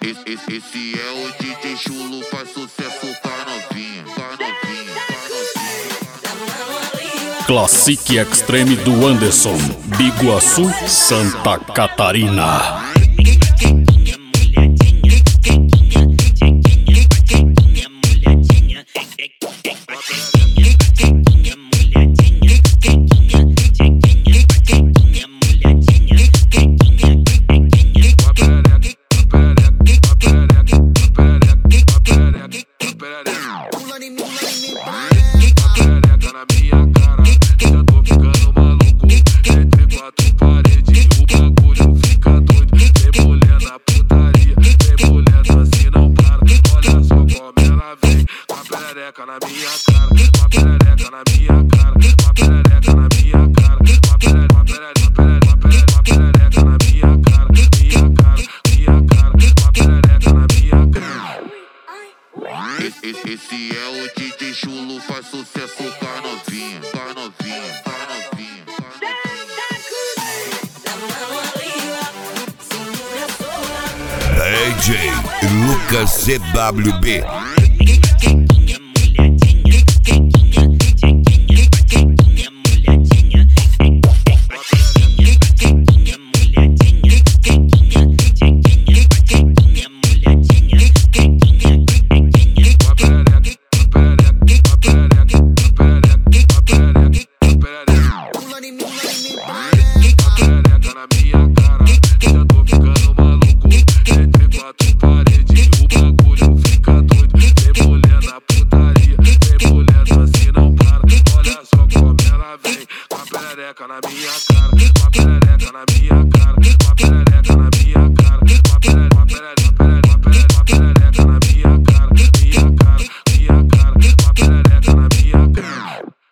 Esse é o DJ Chulo, faz sucesso pra novinha, pra novinha, pra novinha. Classic Extreme do Anderson, Biguaçu, Santa Catarina. Na minha cara, uma perereca na minha cara, uma perereca na minha cara, uma perereca na minha cara, minha cara, uma perereca na minha cara. Esse é o DJ Chulo, faz sucesso pra novinha, pra novinha, pra novinha, pra novinha. DJ Lucas CWB.